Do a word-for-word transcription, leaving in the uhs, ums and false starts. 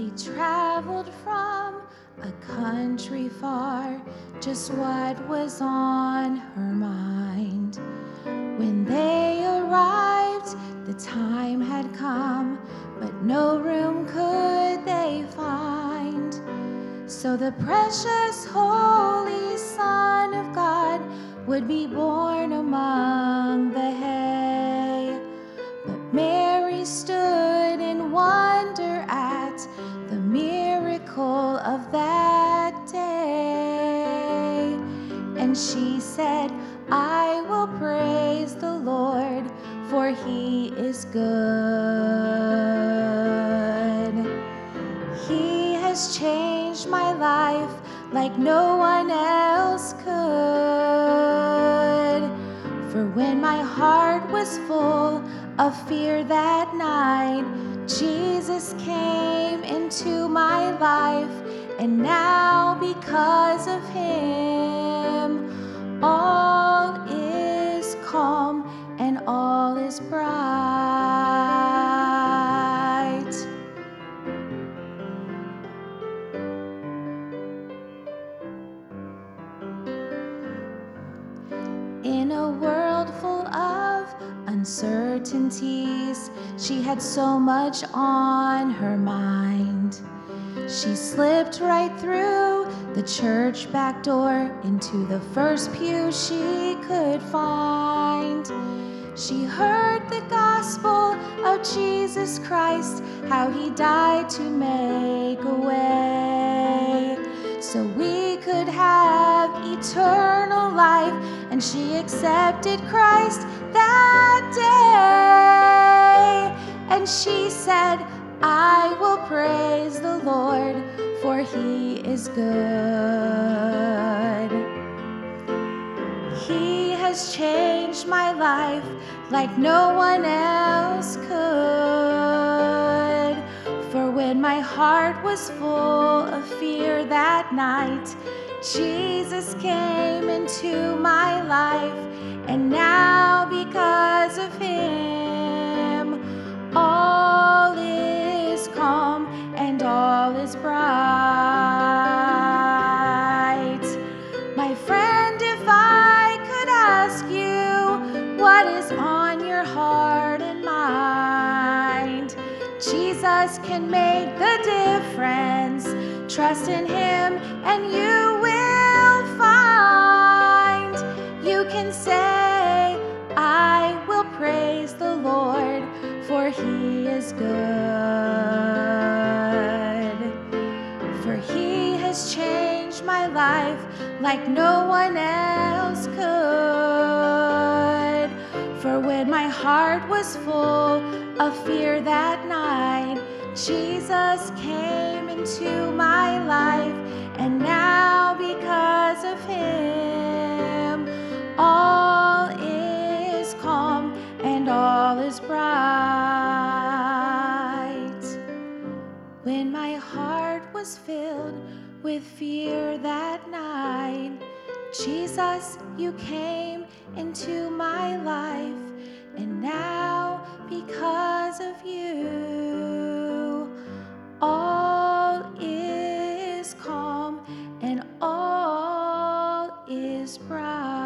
She traveled from a country far, just what was on her mind. When they arrived, the time had come, but no room could they find. So the precious Holy Son of God would be born among the hay. But Mary stood in wonder at the miracle of that day. And she said, I will praise the Lord, for he is good. He has changed my life like no one else could. For when my heart was full of fear that night, Jesus came into my life, and now because of him, all is calm and all is bright. In a world full of uncertainties, she had so much on her mind. She slipped right through the church back door into the first pew she could find. She heard the gospel of Jesus Christ, how he died to make a way, so we could have eternal life, and she accepted Christ that day. And she said, I will praise the Lord, for he is good. He has changed my life like no one else could. For when my heart was full of fear that night, Jesus came into my life, and now because of him, all is calm and all is bright. My friend, if I could ask you, what is on your heart and mind? Jesus can make the difference. Trust in him and you will find. You can say, I will praise the Lord, for he is good. For he has changed my life like no one else could. For when my heart was full of fear that night, Jesus came into my life, and now because of him, all is calm and all is bright. When my heart was filled with fear that night, Jesus, you came into my life, and now because of you, all is calm and all is bright.